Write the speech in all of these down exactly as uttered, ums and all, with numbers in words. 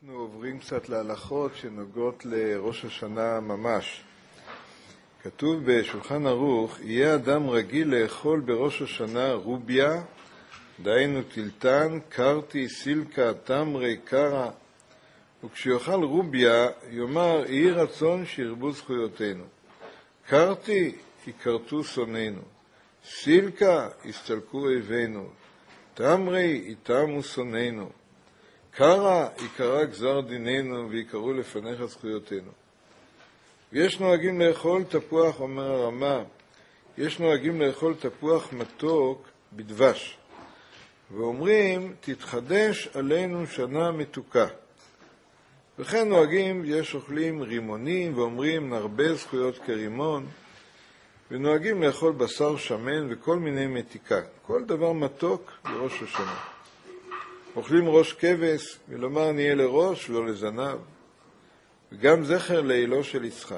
אנחנו עוברים קצת להלכות שנוגעות לראש השנה ממש. כתוב בשולחן ערוך, יהיה אדם רגיל לאכול בראש השנה רוביה, דהיינו טילטן, קרתי, סילקה, תמרי, קרה, וכשיאכל רוביה יאמר, יהי רצון שירבו זכויותינו. קרתי, יכרתו שונאינו. סילקה, יסתלקו אויבינו. תמרי, יתאמו שונאינו. קרה, יקרא גזר דיננו ויקראו לפניך זכויותינו. יש נוהגים לאכול תפוח, אומר הרמה, יש נוהגים לאכול תפוח מתוק בדבש. ואומרים, תתחדש עלינו שנה מתוקה. וכן נוהגים, יש אוכלים רימונים ואומרים, נרבה זכויות כרימון. ונוהגים לאכול בשר שמן וכל מיני מתיקה. כל דבר מתוק בראש השנה. אוכלים ראש כבש, ולומר נהיה לראש ולא לזנב, וגם זכר לאלו של יצחק.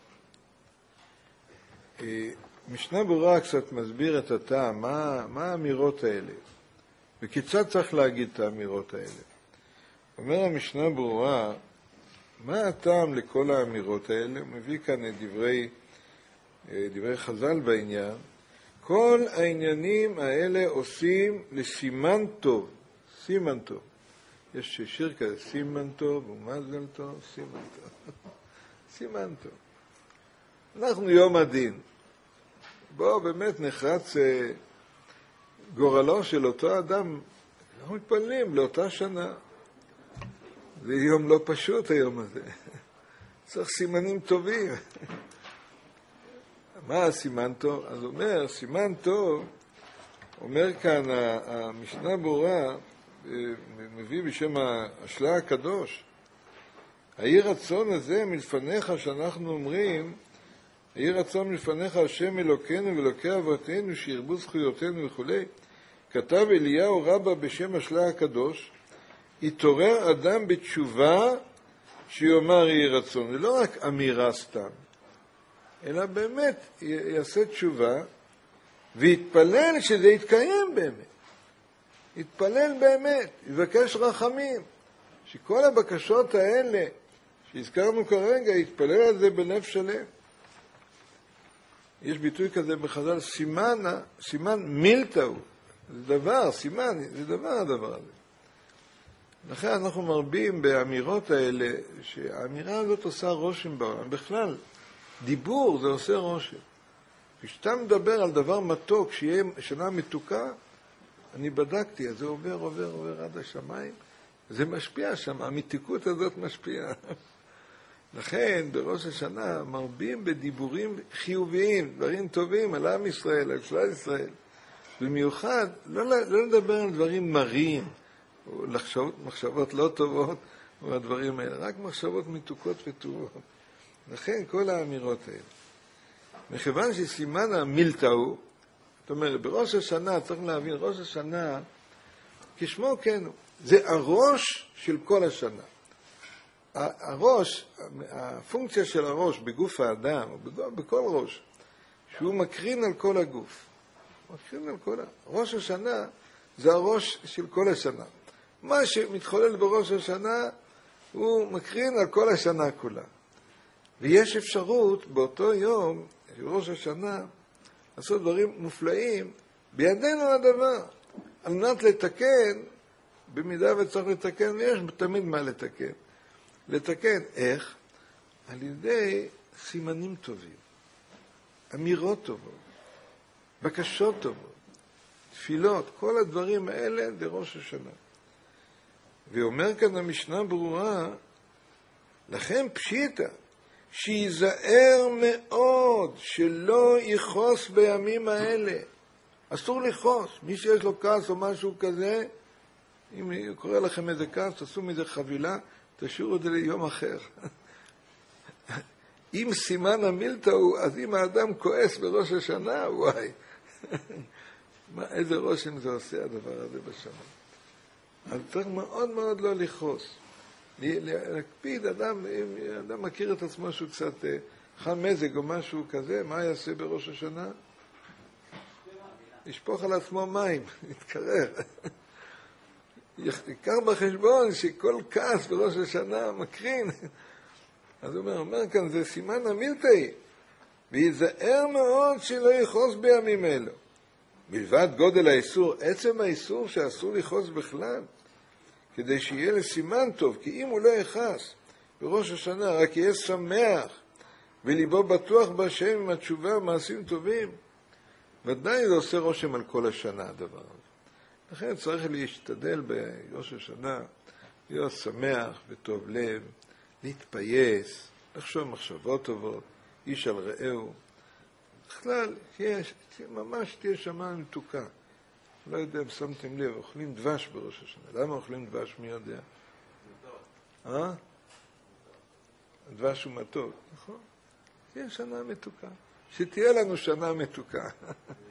משנה ברורה קצת מסביר את הטעם, מה, מה האמירות האלה, וכיצד צריך להגיד את האמירות האלה. אומר המשנה ברורה, מה הטעם לכל האמירות האלה? הוא מביא כאן את דברי, דברי חז"ל בעניין. כל העניינים האלה עושים לסימן טוב, סימן טוב. יש שיר כזה, סימן טוב ומזל טוב, סימן טוב. סימן טוב. אנחנו יום הדין. בואו באמת נחרץ גורלו של אותו אדם. אנחנו מתפללים לאותה שנה. זה יום לא פשוט היום הזה. צריך סימנים טובים. מה הסימן טוב? אז אומר, סימן טוב, אומר כאן המשנה ברורה, מביא בשם השלה הקדוש, היהי רצון הזה מלפניך שאנחנו אומרים, היהי רצון מלפניך השם אלוקינו ואלוקי אבותינו שירבו זכויותינו וכו'. כתב אליהו רבא בשם השלה הקדוש, יתעורר אדם בתשובה שיאמר יהי רצון. ולא רק אמירה סתם, אלא באמת יעשה תשובה ויתפלל שזה יתקיים באמת. יתפלל באמת, יבקש רחמים, שכל הבקשות האלה שהזכרנו כרגע, יתפלל על זה בלב שלם. יש ביטוי כזה בחז"ל, סימן, סימן מילתאו, זה דבר, סימן, זה דבר הדבר הזה. לכן אנחנו מרבים באמירות האלה, שהאמירה הזאת עושה רושם בעולם. בכלל, דיבור זה עושה רושם. כשאתה מדבר על דבר מתוק, שיהיה שנה מתוקה, אני בדקתי, אז זה עובר, עובר, עובר עד השמיים. זה משפיע שם, המתיקות הזאת משפיעה. לכן, בראש השנה, מרבים בדיבורים חיוביים, דברים טובים על עם ישראל, על כלל ישראל. במיוחד, לא, לא לדבר על דברים מרים, או לחשוב, מחשבות לא טובות, או הדברים האלה, רק מחשבות מתוקות וטובות. לכן, כל האמירות האלה. מכיוון שסימן המילתאו, זאת אומרת, בראש השנה, צריך להבין, ראש השנה, כשמו כן הוא, זה הראש של כל השנה. הראש, הפונקציה של הראש בגוף האדם, או בכל ראש, שהוא מקרין על כל הגוף. מקרין על כל ה... ראש השנה זה הראש של כל השנה. מה שמתחולל בראש השנה, הוא מקרין על כל השנה כולה. ויש אפשרות באותו יום, של ראש השנה, לעשות דברים מופלאים, בידינו הדבר, על מנת לתקן, במידה וצריך לתקן, ויש תמיד מה לתקן. לתקן, איך? על ידי סימנים טובים, אמירות טובות, בקשות טובות, תפילות, כל הדברים האלה לראש השנה. ואומר כאן המשנה ברורה, לכן פשיטה, שיזהר מאוד שלא יכעוס בימים האלה. אסור לכעוס. מי שיש לו כעס או משהו כזה, אם קורא לכם איזה כעס, תעשו מזה חבילה, תשאירו את זה ליום אחר. אם סימן המילתאו, אז אם האדם כועס בראש השנה, וואי. מה, איזה רושם זה עושה הדבר הזה בשנה. אז צריך מאוד מאוד לא לכעוס. להקפיד, אדם, אם אדם מכיר את עצמו שהוא קצת חם מזג או משהו כזה, מה יעשה בראש השנה? ישפוך על עצמו מים, יתקרר. ייקח בחשבון שכל כעס בראש השנה מקרין. אז הוא אומר, אומר כאן, זה סימן המילתאי, ויזהר מאוד שלא יכעוס בימים אלו. בלבד גודל האיסור, עצם האיסור שאסור לכעוס בכלל, כדי שיהיה לסימן טוב, כי אם הוא לא יכעס בראש השנה, רק יהיה שמח, וליבו בטוח בהשם עם התשובה ומעשים טובים, ודאי זה עושה רושם על כל השנה הדבר הזה. לכן צריך להשתדל בראש השנה, להיות שמח וטוב לב, להתפייס, לחשוב מחשבות טובות, איש על רעהו. בכלל, יש, ממש תהיה שמה מתוקה. לא יודע אם שמתם לב, אוכלים דבש בראש השנה. למה אוכלים דבש? מי יודע? אה? דבש הוא מתוק, נכון? תהיה שנה מתוקה. שתהיה לנו שנה מתוקה.